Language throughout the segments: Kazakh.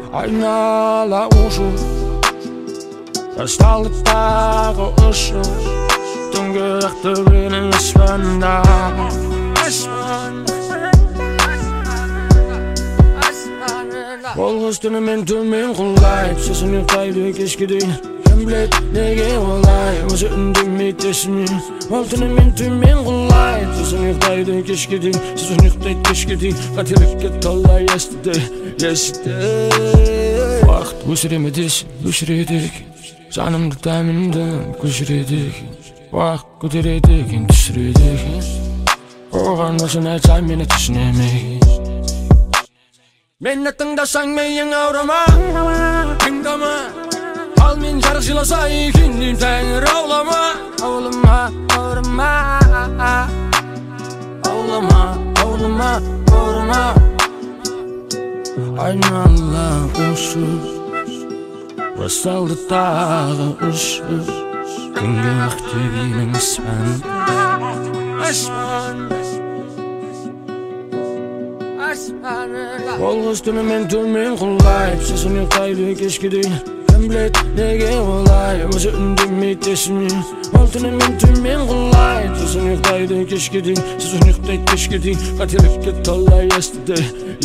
Aynala uşu Asfaltдағы ұшу Түнгі ақтөбенің аспанда Ол қыз түнімен төмен құлайды Сосын ұйықтайды кешке дейін Кім біледі неге олай Өзі үндемейді есімнен Ол түнімен төмен құлайды Сосын ұйықтайды кешке дейін Сосын ұйықтайды кешке дейін Қателікке толай естіді Уақыт өсіреме десін өшіреді екен Жанымды тәмінді көшіреді екен Уақыт көтереді екен түсіреді екен Оған осыны айтсам мені түсінемеген Мені тыңдасаң миың ауырма Тыңдама Ал мен жарық жыласа екеннен тәңір аулама Аулама, ауырма Аулама, аулама, ауырма Айнала ұшып Басталды тағы ұшып Күнгі ақтөбенің Ол қыз түнімен төмен құлайды Сосын ұйықтайды кешке дейін Кім біледі неге олай Өзі үндемейді есімнен Ол түнімен төмен құлайды Сосын ұйықтайды кешке дейін Сосын ұйықтайды кешке дейін Қателікке толай естіді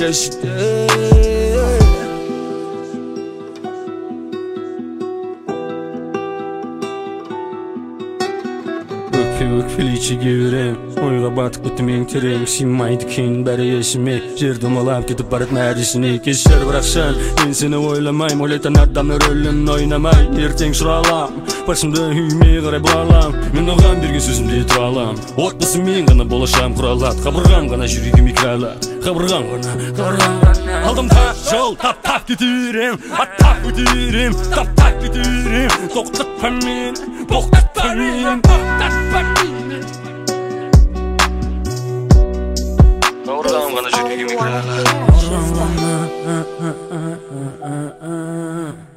Өкпелей берем Ойға батып кеттім ең терең Сыймайды кен бәрі есіме Жер домалап кетіп баратын әрісіне Кешір бірақ сен Мен сені ойламайм Ойлайтын адамның рөлін ойнамай Ертең шыралам Басымды үйме қарай бұралам Мен оған берген сөзімде тұра алам Отбасыммен ғана болашағым құралады Қабырғам ғана жүрегім икралады Қабырғам ғана Алдымда жол таптап кетерем Аттап өтерем Таптап кетерем Тоқтатпа мені Тоқтатпа мені Қабырғам ғана жүрегім икралады